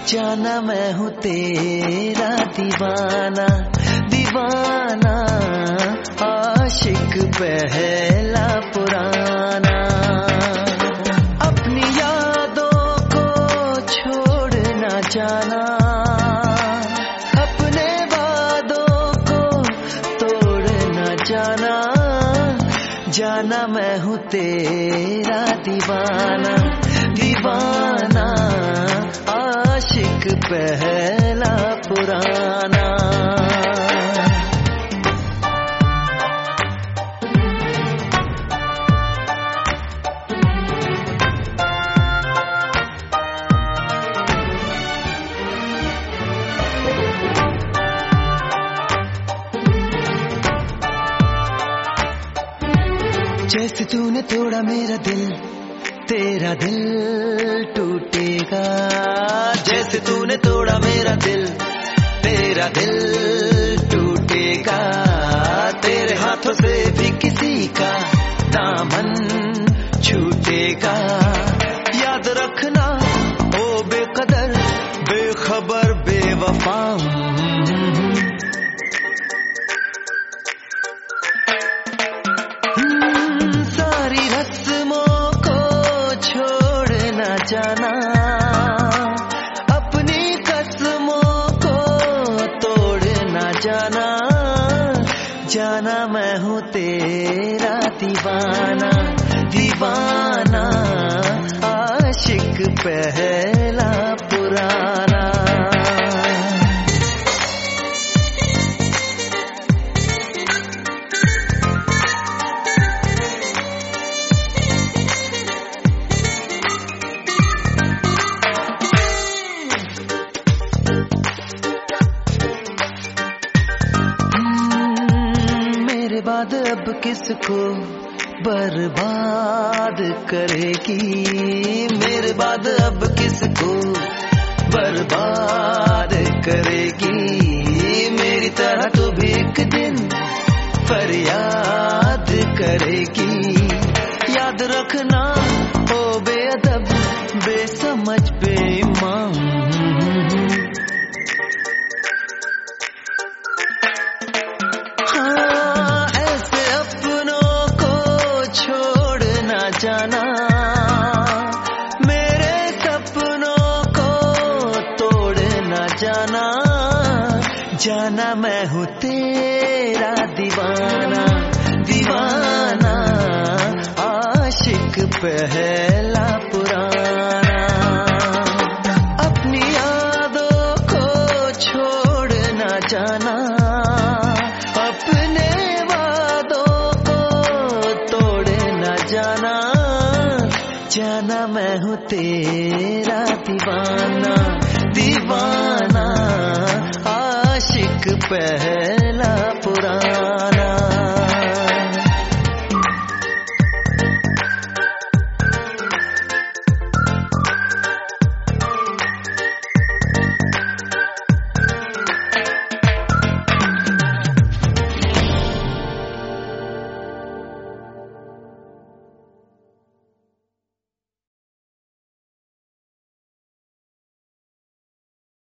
जाना मैं हूँ तेरा दीवाना, दीवाना आशिक पहला पुराना। अपनी यादों को छोड़ ना जाना, अपने वादों को तोड़ ना जाना। जाना मैं हूँ तेरा दीवाना, दीवाना आशिक पहला पुराना। जैसे तूने तोड़ा मेरा दिल, तेरा दिल टूटेगा। जैसे तूने तोड़ा मेरा दिल, तेरा दिल टूटेगा। तेरे हाथों से भी किसी का दामन छूटेगा। याद रखना ओ बेकदर, बेखबर, बेवफा। सारी रस्मों को छोड़ ना जाना, अपनी कसमों को तोड़ ना जाना। जाना मैं हूँ तेरा दीवाना, दीवाना आशिक पहला पुराना। मेरे बाद अब किसको बर्बाद करेगी, मेरे बाद अब किसको बर्बाद करेगी। मेरी तरह तू भी एक दिन फरियाद करेगी। याद रखना ओ बेअदब, बेसमझ, बेईमान। जाना मेरे सपनों को तोड़ ना जाना। जाना मैं हूँ तेरा दीवाना, दीवाना आशिक पहला पुराना। अपनी यादों को छोड़ ना जाना, अपने वादों को तोड़ ना जाना। जाना मैं हूँ तेरा दीवाना, दीवाना आशिक पहला पुराना।